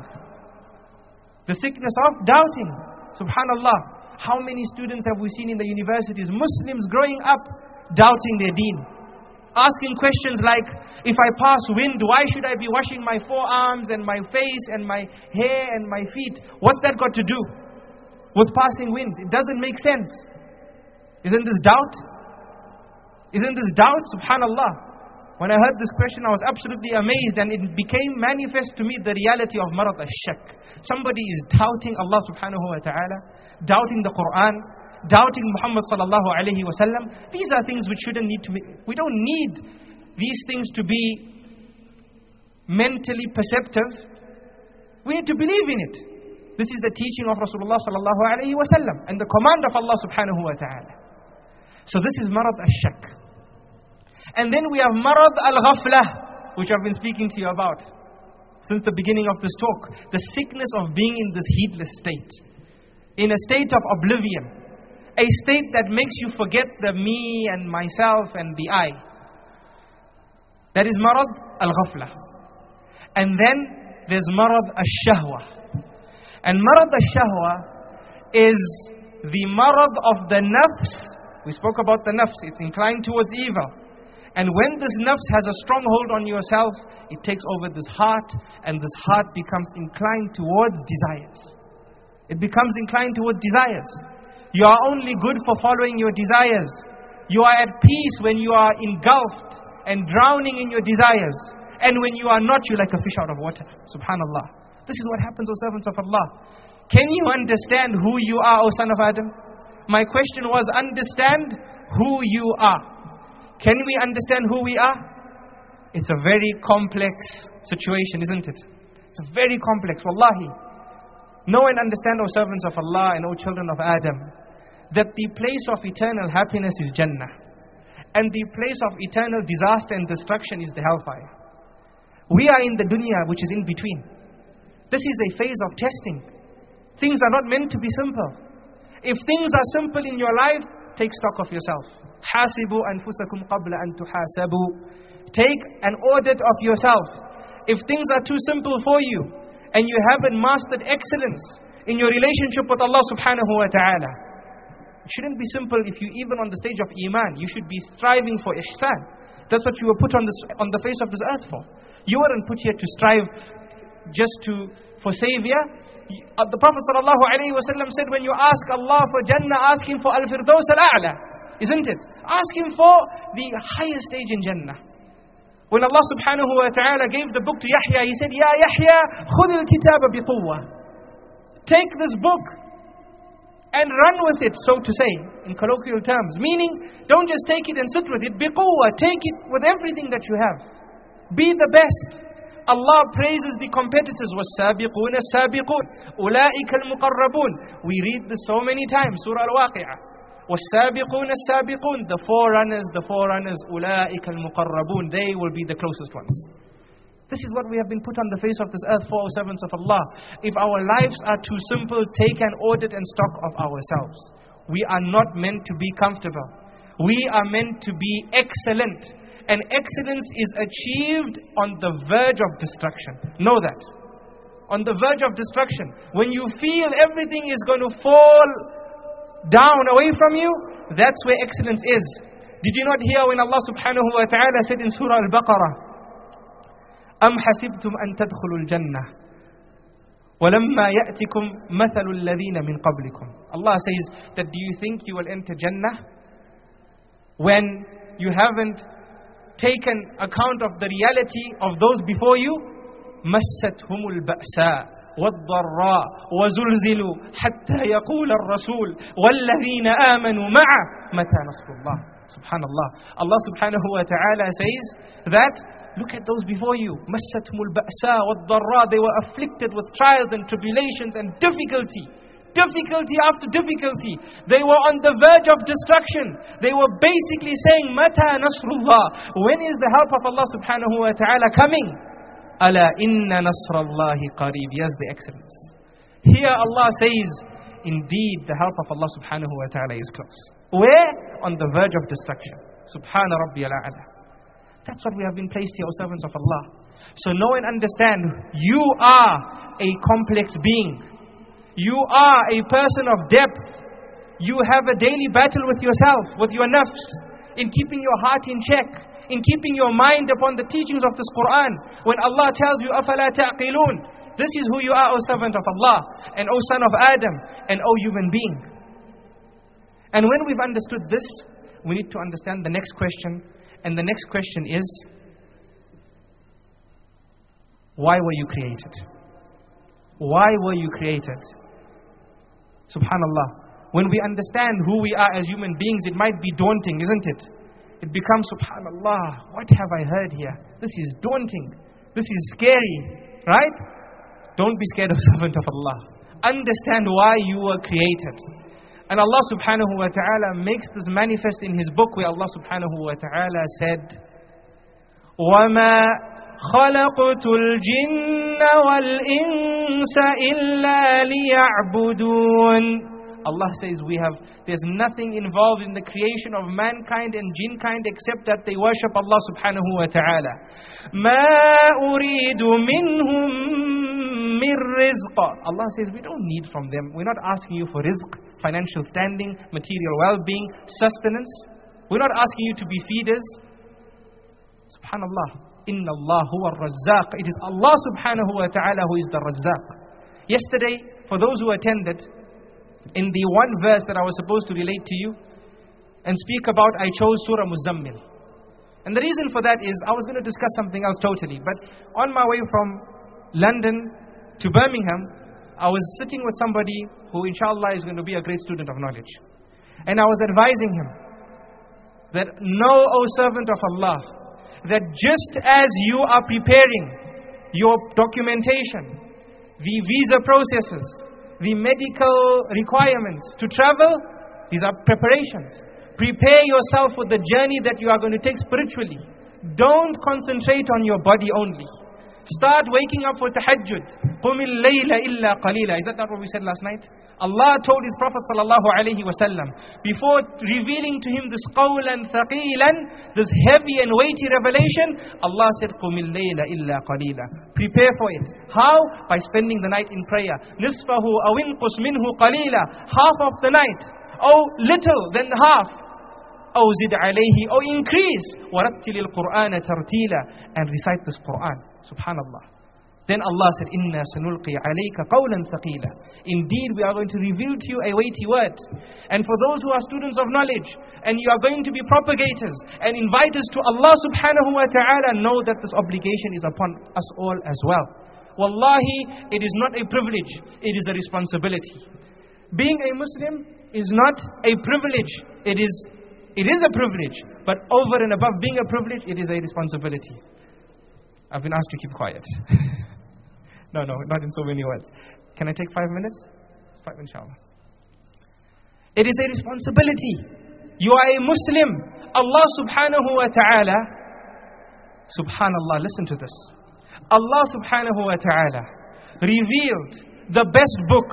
B: The sickness of doubting. Subhanallah. How many students have we seen in the universities, Muslims growing up, doubting their deen? Asking questions like, if I pass wind, why should I be washing my forearms and my face and my hair and my feet? What's that got to do with passing wind? It doesn't make sense. Isn't this doubt? Isn't this doubt? Subhanallah. When I heard this question, I was absolutely amazed, and it became manifest to me the reality of marad ash-shak. Somebody is doubting Allah subhanahu wa ta'ala, doubting the Quran, doubting Muhammad sallallahu alayhi wa sallam. These are things which shouldn't need to be, we don't need these things to be mentally perceptive. We need to believe in it. This is the teaching of Rasulullah sallallahu alayhi wa sallam and the command of Allah subhanahu wa ta'ala. So this is marad ash-shak. And then we have marad al-ghaflah, which I've been speaking to you about since the beginning of this talk. The sickness of being in this heedless state, in a state of oblivion, a state that makes you forget the me and myself and the I. That is marad al-ghaflah. And then there's marad al-shahwa. And marad al-shahwa is the marad of the nafs. We spoke about the nafs. It's inclined towards evil. And when this nafs has a stronghold on yourself, it takes over this heart, and this heart becomes inclined towards desires. It becomes inclined towards desires. You are only good for following your desires. You are at peace when you are engulfed and drowning in your desires. And when you are not, you're like a fish out of water. Subhanallah. This is what happens, O servants of Allah. Can you understand who you are, O son of Adam? My question was, understand who you are. Can we understand who we are? It's a very complex situation, isn't it? It's a very complex, wallahi. Know and understand, O servants of Allah and O children of Adam, that the place of eternal happiness is Jannah, and the place of eternal disaster and destruction is the hellfire. We are in the dunya, which is in between. This is a phase of testing. Things are not meant to be simple. If things are simple in your life, take stock of yourself. حَاسِبُوا أَنفُسَكُمْ قَبْلَ أَن تُحَاسَبُوا. Take an audit of yourself. If things are too simple for you, and you haven't mastered excellence in your relationship with Allah subhanahu wa ta'ala, it shouldn't be simple if you even on the stage of Iman. You should be striving for ihsan. That's what you were put on this on the face of this earth for. You weren't put here to strive just to for savior. The Prophet sallallahu alaihi wasallam said, when you ask Allah for Jannah, ask Him for Al-Firdaus Al-A'la. Isn't it? Ask Him for the highest stage in Jannah. When Allah subhanahu wa ta'ala gave the book to Yahya, He said, Ya Yahya, khudh al-kitaba biquwwa. Take this book and run with it, so to say, in colloquial terms. Meaning, don't just take it and sit with it. Biquwwa, take it with everything that you have. Be the best. Allah praises the competitors. وَالسَّابِقُونَ السَّابِقُونَ أُولَٰئِكَ الْمُقَرَّبُونَ. We read this so many times, Surah Al-Waqi'ah. وَالسَّابِقُونَ السَّابِقُونَ. The forerunners, the forerunners, أُولَٰئِكَ الْمُقَرَّبُونَ. They will be the closest ones. This is what we have been put on the face of this earth for, O servants of Allah. If our lives are too simple, take an audit and stock of ourselves. We are not meant to be comfortable. We are meant to be excellent. And excellence is achieved on the verge of destruction. Know that. On the verge of destruction. When you feel everything is going to fall down away from you, that's where excellence is. Did you not hear when Allah subhanahu wa ta'ala said in Surah Al-Baqarah, أَمْ حَسِبْتُمْ أَن تَدْخُلُوا الْجَنَّةِ وَلَمَّا يَأْتِكُمْ مَثَلُ الَّذِينَ مِنْ قَبْلِكُمْ. Allah says that, do you think you will enter Jannah when you haven't taken account of the reality of those before you? مَسَّتْهُمُ الْبَأْسَاءُ وَالضَّرَّاءُ وَزُلْزِلُوا حَتَّى يَقُولَ الرَّسُولُ وَالَّذِينَ آمَنُوا مَعَهُ مَتَى نَصْرُ اللَّهِ. Subhanallah. Allah subhanahu wa ta'ala says that, look at those before you. مَسَّتْهُمُ الْبَأْسَاءُ وَالضَّرَّاءُ. They were afflicted with trials and tribulations and difficulty. Difficulty after difficulty. They were on the verge of destruction. They were basically saying, Mata Nasrullah. When is the help of Allah subhanahu wa ta'ala coming? Ala inna nasrallahi qareeb. Yes, the excellence. Here Allah says, indeed the help of Allah subhanahu wa ta'ala is close. Where? On the verge of destruction. Subhana Rabbi al-A'la. That's what we have been placed here, O servants of Allah. So know and understand, you are a complex being. You are a person of depth. You have a daily battle with yourself, with your nafs, in keeping your heart in check, in keeping your mind upon the teachings of this Quran. When Allah tells you, أَفَلَا تَعْقِلُونَ, this is who you are, O servant of Allah, and O son of Adam, and O human being. And when we've understood this, we need to understand the next question. And the next question is, why were you created? Why were you created? Subhanallah. When we understand who we are as human beings, it might be daunting, isn't it? It becomes, subhanallah, what have I heard here? This is daunting. This is scary. Right? Don't be scared, O servant of Allah. Understand why you were created. And Allah subhanahu wa ta'ala makes this manifest in His book, where Allah subhanahu wa ta'ala said, وَمَا خَلَقْتُ الْجِنَّ وَالْإِنسَ إِلَّا لِيَعْبُدُونَ. Allah says we have, there's nothing involved in the creation of mankind and jinkind except that they worship Allah subhanahu wa ta'ala. مَا أُرِيدُ مِنْهُمْ مِنْ رِزْقٍ. Allah says we don't need from them. We're not asking you for rizq, financial standing, material well-being, sustenance. We're not asking you to be feeders. Subhanallah. Inna Allah huwa ar-Razzaq. It is Allah subhanahu wa ta'ala who is the Razzaq. Yesterday, for those who attended, in the one verse that I was supposed to relate to you and speak about, I chose Surah Muzammil. And the reason for that is, I was going to discuss something else totally. But on my way from London to Birmingham, I was sitting with somebody who inshallah is going to be a great student of knowledge. And I was advising him that, know, O servant of Allah, that just as you are preparing your documentation, the visa processes, the medical requirements to travel, these are preparations. Prepare yourself for the journey that you are going to take spiritually. Don't concentrate on your body only. Start waking up for tahajjud. قُمِ اللَّيْلَ إِلَّا قَلِيلًا. Is that not what we said last night? Allah told His Prophet sallallahu alaihi wasallam, before revealing to him this qawlan thaqilan, this heavy and weighty revelation, Allah said, قُمِ اللَّيْلَ إِلَّا قَلِيلًا. Prepare for it. How? By spending the night in prayer. نِصْفَهُ أَوْ إِنْقُصْ مِنْهُ قَلِيلًا. Half of the night. Oh, little than half. أو زد عليه, or increase. وَرَتِّلِ الْقُرْآنَ تَرْتِيلًا. And recite this Qur'an. Subhanallah. Then Allah said, إِنَّا سَنُلْقِي عَلَيْكَ قَوْلًا ثَقِيلًا. Indeed, we are going to reveal to you a weighty word. And for those who are students of knowledge, and you are going to be propagators and inviters to Allah subhanahu wa ta'ala, know that this obligation is upon us all as well. Wallahi, it is not a privilege, it is a responsibility. Being a Muslim is not a privilege. It is, it is a privilege. But over and above being a privilege, it is a responsibility. I've been asked to keep quiet. no, no, not in so many words. Can I take five minutes? Five, inshallah. It is a responsibility. You are a Muslim. Allah subhanahu wa ta'ala, subhanallah, listen to this. Allah subhanahu wa ta'ala revealed the best book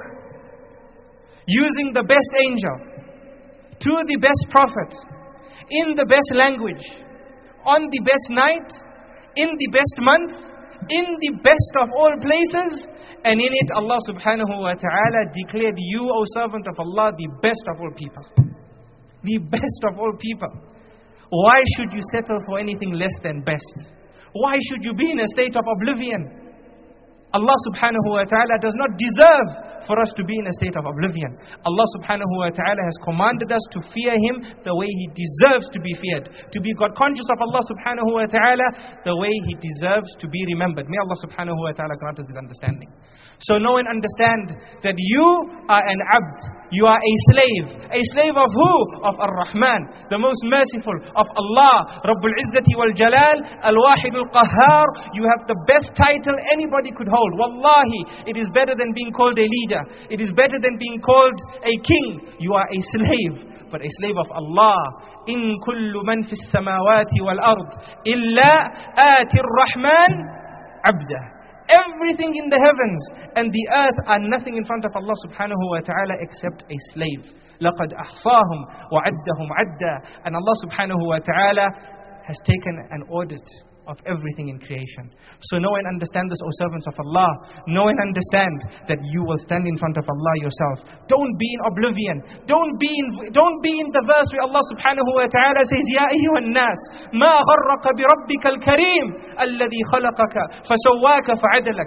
B: using the best angel to the best prophet in the best language on the best night in the best month in the best of all places, and in it Allah subhanahu wa ta'ala declared you, O servant of Allah, the best of all people. The best of all people. Why should you settle for anything less than best? Why should you be in a state of oblivion? Allah subhanahu wa ta'ala does not deserve for us to be in a state of oblivion. Allah subhanahu wa ta'ala has commanded us to fear Him the way He deserves to be feared. To be God conscious of Allah subhanahu wa ta'ala the way He deserves to be remembered. May Allah subhanahu wa ta'ala grant us this understanding. So know and understand that you are an abd. You are a slave. A slave of who? Of Ar-Rahman, the most merciful, of Allah, Rabbul Izzati wal Jalal, Al-Wahid al-Qahhar. You have the best title anybody could hold. Wallahi, it is better than being called a leader. It is better than being called a king. You are a slave, but a slave of Allah. In kullu man fis samawati wal ard illa ati ar-Rahman abda. Everything in the heavens and the earth are nothing in front of Allah subhanahu wa ta'ala except a slave. لَقَدْ أَحْصَاهُمْ وَعَدَّهُمْ عَدَّا. And Allah subhanahu wa ta'ala has taken an audit of everything in creation. So know and understand this, O servants of Allah. Know and understand that you will stand in front of Allah yourself. Don't be in oblivion. Don't be in, don't be in the verse where Allah subhanahu wa ta'ala says, Ya ayyuhan nas, ma gharraka bi rabbika al-kareem, alladhi khalaqaka, fasawwaka fa'adalak.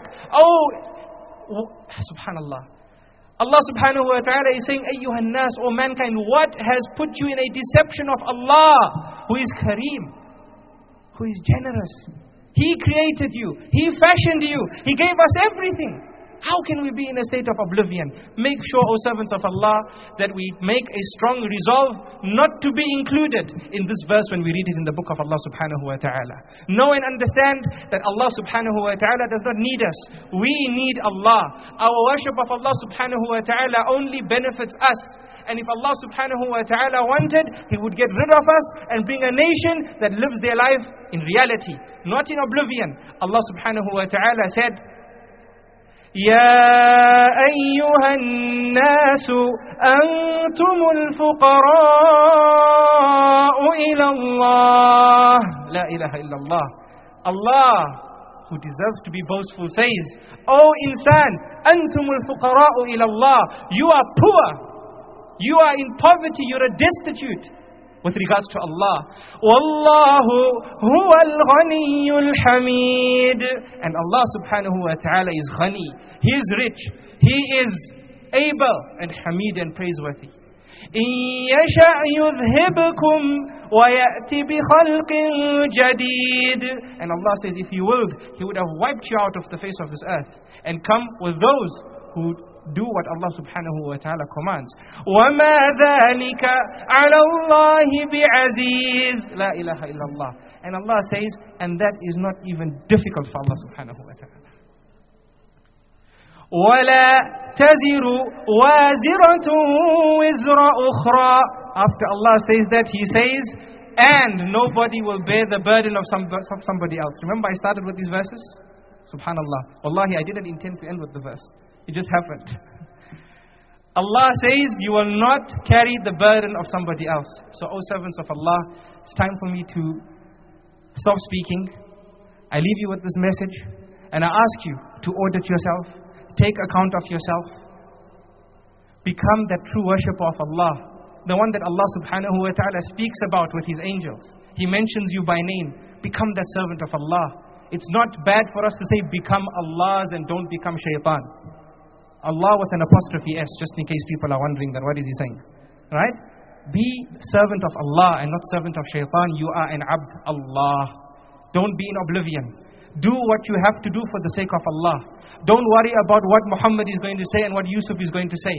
B: Oh, subhanallah. Allah subhanahu wa ta'ala is saying, ayyuhan nas, O mankind, what has put you in a deception of Allah, who is Kareem, who is generous? He created you. He fashioned you. He gave us everything. How can we be in a state of oblivion? Make sure, O servants of Allah, that we make a strong resolve not to be included in this verse when we read it in the book of Allah subhanahu wa ta'ala. Know and understand that Allah subhanahu wa ta'ala does not need us. We need Allah. Our worship of Allah subhanahu wa ta'ala only benefits us. And if Allah subhanahu wa ta'ala wanted, He would get rid of us and bring a nation that lives their life in reality, not in oblivion. Allah subhanahu wa ta'ala said, يا أيها الناس أنتم الفقراء إلى الله. لا إله إلا الله. Allah, who deserves to be boastful, says, O insan, أنتم الفقراء إلى الله. You are poor. You are in poverty. You are destitute with regards to Allah. Wallahu huwal ghaniyyul hamid. And Allah subhanahu wa ta'ala is ghani. He is rich. He is able and hamid and praiseworthy. إِن يَشَأْ يُذْهِبْكُمْ وَيَأْتِ بِخَلْقٍ جَدِيدٍ. And Allah says, if He willed, He would have wiped you out of the face of this earth and come with those who do what Allah subhanahu wa ta'ala commands. وَمَا ذَلِكَ عَلَى اللَّهِ بِعَزِيزٍ. La ilaha illallah. And Allah says, and that is not even difficult for Allah subhanahu wa ta'ala. وَلَا تَزِرُ وَازِرَةٌ وِزْرَ أُخْرَى. After Allah says that, He says, and nobody will bear the burden of some, somebody else. Remember I started with these verses? Subhanallah. Wallahi, I didn't intend to end with the verse. It just happened. Allah says, you will not carry the burden of somebody else. So, O servants of Allah, it's time for me to stop speaking. I leave you with this message, and I ask you to audit yourself. Take account of yourself. Become that true worshipper of Allah, the one that Allah subhanahu wa ta'ala speaks about with His angels. He mentions you by name. Become that servant of Allah. It's not bad for us to say, become Allah's and don't become shaitan. Allah with an apostrophe S, just in case people are wondering that what is He saying. Right? Be servant of Allah and not servant of shaitan. You are an abd Allah. Don't be in oblivion. Do what you have to do for the sake of Allah. Don't worry about what Muhammad is going to say and what Yusuf is going to say.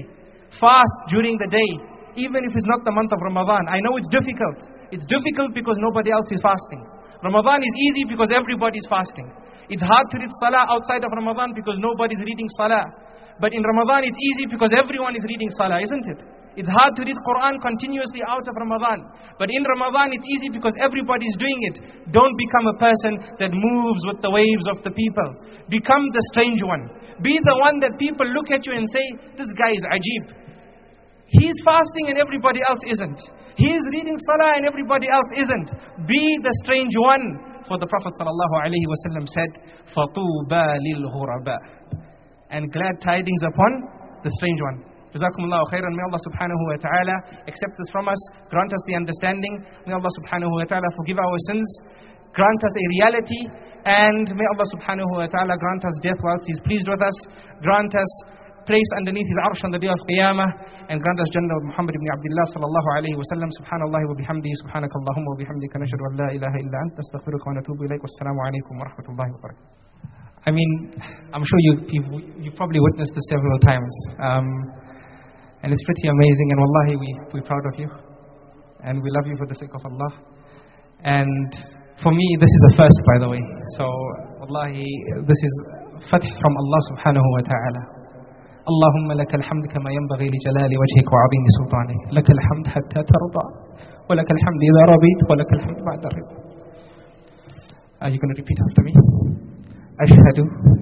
B: fast during the day, even if it's not the month of Ramadan. I know it's difficult. It's difficult because nobody else is fasting. Ramadan is easy because everybody is fasting. It's hard to read Salah outside of Ramadan because nobody is reading Salah. But in Ramadan it's easy because everyone is reading Salah, isn't it? It's hard to read Quran continuously out of Ramadan. But in Ramadan it's easy because everybody is doing it. Don't become a person that moves with the waves of the people. Become the strange one. Be the one that people look at you and say, this guy is ajib. He's fasting and everybody else isn't. He's reading Salah and everybody else isn't. Be the strange one. For the Prophet ﷺ said, فَطُوبَى لِلْغُرَبَى, and glad tidings upon the strange one. Jazakumullahu khairan. May Allah subhanahu wa ta'ala accept this from us, grant us the understanding. May Allah subhanahu wa ta'ala forgive our sins, grant us a reality, and may Allah subhanahu wa ta'ala grant us death whilst He is pleased with us, grant us place underneath His arsh on the day of Qiyamah, and grant us Jannah with Muhammad ibn Abdullah sallallahu alayhi wa sallam. Subhanallahi wa bihamdihi, subhanakallahumma wa bihamdika, nashhadu an la ilaha illa anta, astaghfiruka wa natubu ilayk. Wassalamu alaykum wa rahmatullahi wa barakatuh. I mean, I'm sure you, you've, you've probably witnessed this several times. Um, and it's pretty amazing, and wallahi, we, we're proud of you. And we love you for the sake of Allah. And for me, this is a first, by the way. So, wallahi, this is fath from Allah subhanahu wa ta'ala. اللهم لك الحمد كما ينبغي لجلال وجهك وعظيم سلطانك. لك الحمد حتى ترضى ولك الحمد إذا رضيت ولك الحمد بعد الرضا. Are you going to repeat after me? أشهد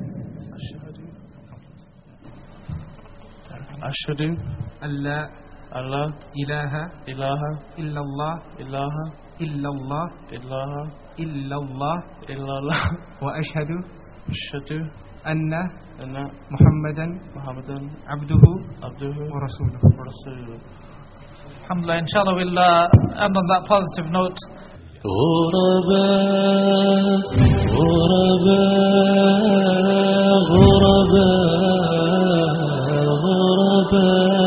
A: أشهد
B: أن لا
A: ألا
B: إله
A: إله
B: إلا الله
A: إله
B: إلا الله
A: إله
B: إلا الله
A: إلا الله
B: وأشهد
A: أشهد
B: أن
A: أن
B: محمدا
A: محمدا
B: عبده
A: عبده
B: ورسوله.
A: ورسوله.
C: Alhamdulillah, inshallah we'll uh, end on that positive note.
A: غرباء غرباء غرباء غرباء